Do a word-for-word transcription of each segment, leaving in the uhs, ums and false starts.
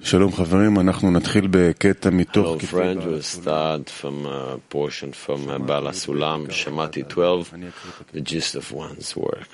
Hello friend, we'll start from a portion from Baal HaSulam, Shamati twelve, the gist of one's work.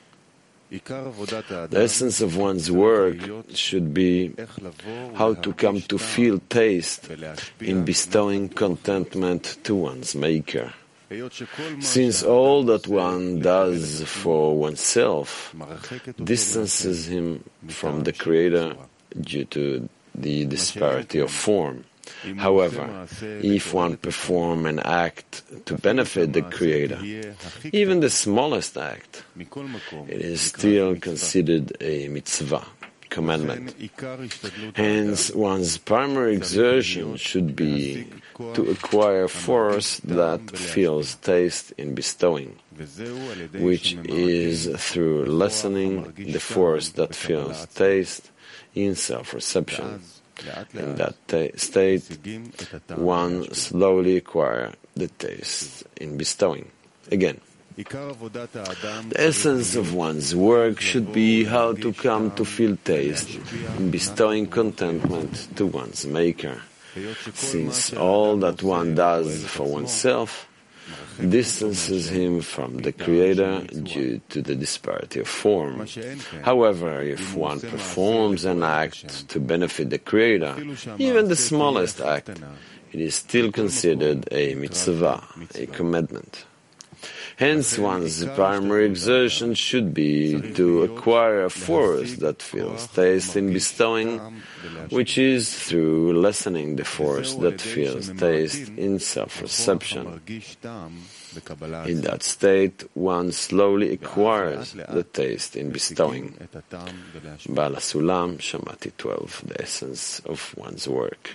The essence of one's work should be how to come to feel taste in bestowing contentment to one's Maker. Since all that one does for oneself distances him from the Creator due to the disparity of form. However, if one perform an act to benefit the Creator, even the smallest act, it is still considered a mitzvah, commandment. Hence, one's primary exertion should be to acquire force that feels taste in bestowing, which is through lessening the force that feels taste in self-reception. In that ta- state, one slowly acquires the taste in bestowing. Again, the essence of one's work should be how to come to feel taste in bestowing contentment to one's Maker, since all that one does for oneself distances him from the Creator due to the disparity of form. However, if one performs an act to benefit the Creator, even the smallest act, it is still considered a mitzvah, a commandment. Hence, one's primary exertion should be to acquire a force that feels taste in bestowing, which is through lessening the force that feels taste in self-reception. In that state, one slowly acquires the taste in bestowing. Baal HaSulam, Shamati twelve, the essence of one's work.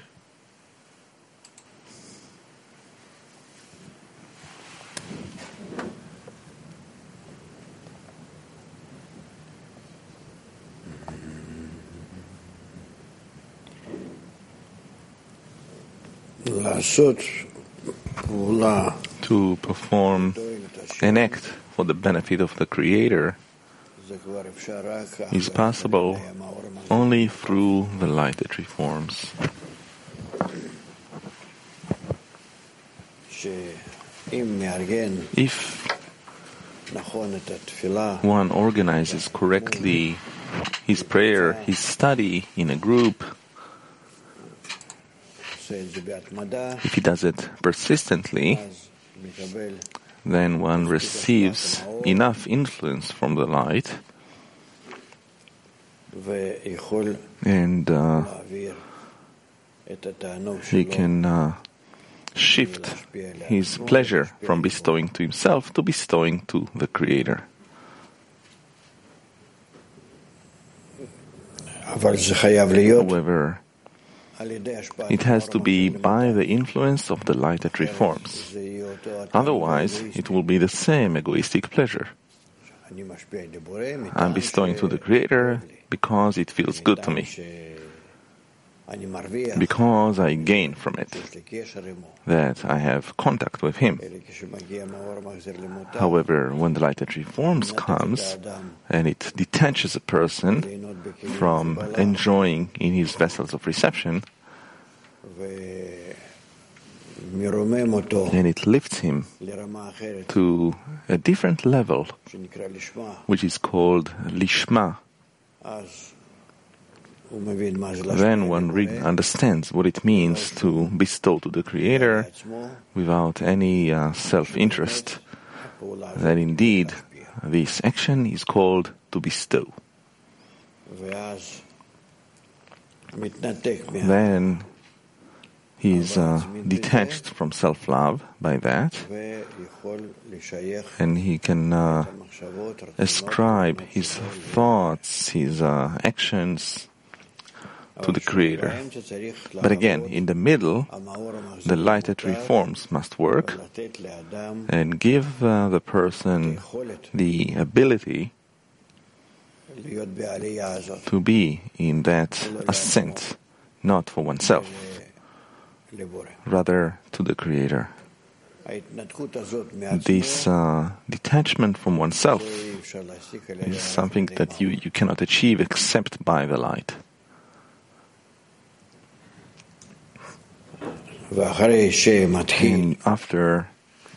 To perform an act for the benefit of the Creator is possible only through the light that reforms. If one organizes correctly his prayer, his study in a group, if he does it persistently, then one receives enough influence from the light, and uh, he can uh, shift his pleasure from bestowing to himself to bestowing to the Creator. However, it has to be by the influence of the light that reforms. Otherwise, it will be the same egoistic pleasure. I'm bestowing to the Creator because it feels good to me, because I gain from it, that I have contact with Him. However, when the light that reforms comes, and it detaches a person from enjoying in his vessels of reception, and it lifts him to a different level, which is called Lishma, then one re- understands what it means to bestow to the Creator without any uh, self-interest, that indeed this action is called to bestow. Then he is uh, detached from self-love by that, and he can uh, ascribe his thoughts, his uh, actions to the Creator. But again, in the middle, the light that reforms must work and give uh, the person the ability to be in that ascent, not for oneself, rather to the Creator. This uh, detachment from oneself is something that you, you cannot achieve except by the light. And after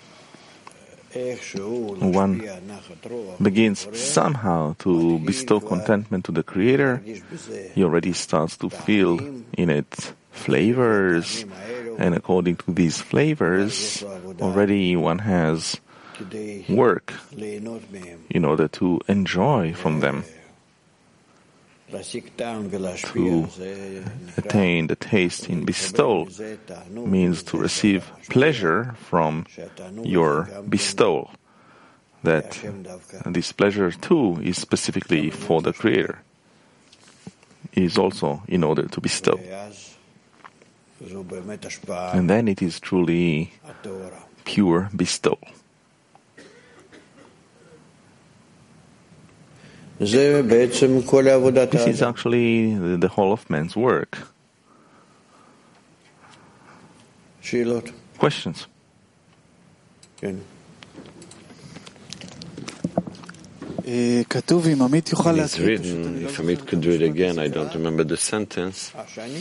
one begins somehow to bestow contentment to the Creator, he already starts to feel in it flavors, and according to these flavors, already one has work in order to enjoy from them. To attain the taste in bestowal means to receive pleasure from your bestowal. That this pleasure too is specifically for the Creator. It is also in order to bestow. And then it is truly pure bestowal. This is actually the, the whole of man's work. Questions? It's written, if Amit could do it again, I don't remember the sentence.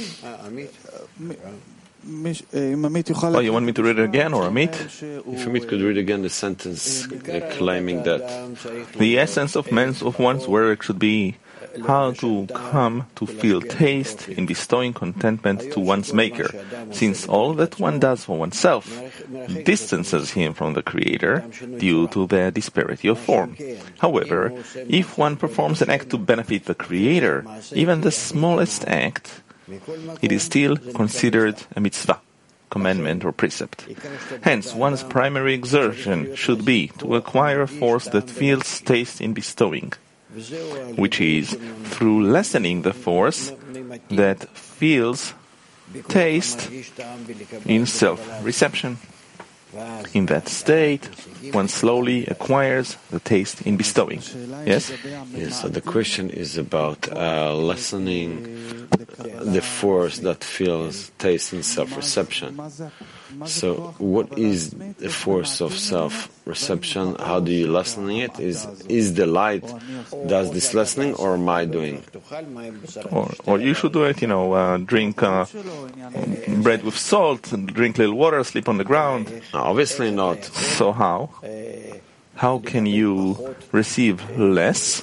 Oh, you want me to read it again, or Amit? If Amit could read again the sentence uh, claiming that the essence of man's of one's work should be how to come to feel taste in bestowing contentment to one's Maker, since all that one does for oneself distances him from the Creator due to their disparity of form. However, if one performs an act to benefit the Creator, even the smallest act, it is still considered a mitzvah, commandment or precept. Hence, one's primary exertion should be to acquire a force that feels taste in bestowing, which is through lessening the force that feels taste in self-reception. In that state, one slowly acquires the taste in bestowing. Yes? Yes, so the question is about uh, lessening the force that feels taste in self-reception. So what is the force of self-reception? How do you lessen it? Is is the light does this lessening, or am I doing? Or, or you should do it, you know, uh, drink uh, bread with salt, drink little water, sleep on the ground. No, obviously not. So how? How can you receive less,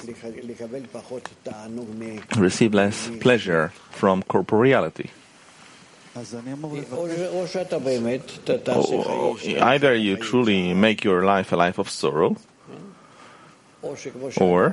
receive less pleasure from corporeality? Oh, either you truly make your life a life of sorrow, or,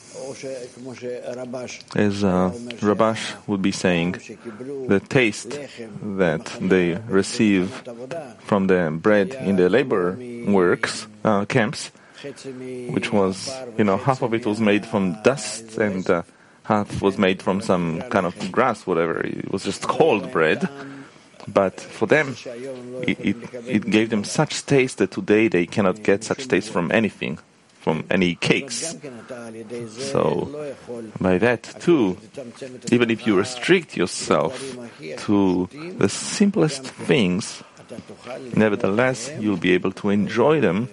as uh, Rabash would be saying, the taste that they receive from the bread in the labor works, uh, camps, which was, you know, half of it was made from dust and uh, half was made from some kind of grass, whatever. It was just cold bread. But for them, it, it, it gave them such taste that today they cannot get such taste from anything, from any cakes. So, by that too, even if you restrict yourself to the simplest things, nevertheless, you'll be able to enjoy them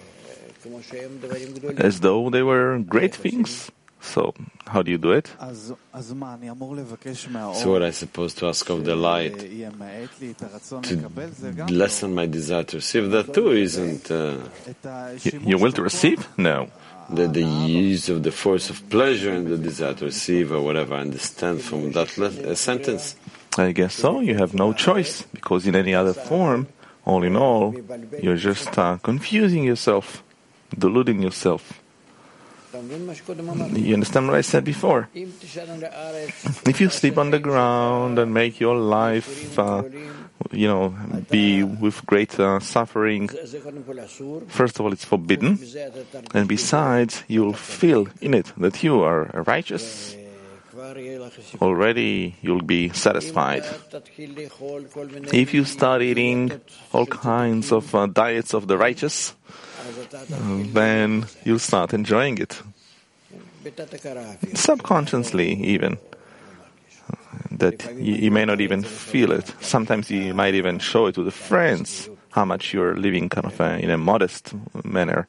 as though they were great things. So, how do you do it? So what I supposed to ask of the light to lessen my desire to receive? That too isn't... Uh, you, you will to receive? No. The, the use of the force of pleasure and the desire to receive, or whatever I understand from that le- uh, sentence. I guess so. You have no choice, because in any other form, all in all, you're just uh, confusing yourself, deluding yourself. You understand what I said before? If you sleep on the ground and make your life, uh, you know, be with great uh, suffering, first of all, it's forbidden. And besides, you'll feel in it that you are righteous. Already you'll be satisfied. If you start eating all kinds of uh, diets of the righteous, then you'll start enjoying it. Subconsciously, even. That you, you may not even feel it. Sometimes you might even show it to the friends, how much you're living kind of a, in a modest manner.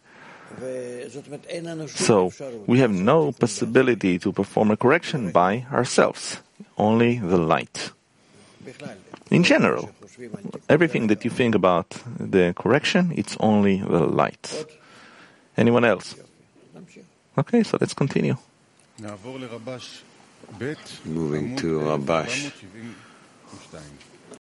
So, we have no possibility to perform a correction by ourselves. Only the light. In general, everything that you think about the correction, it's only the light. Anyone else? Okay, so let's continue. Moving to Rabash,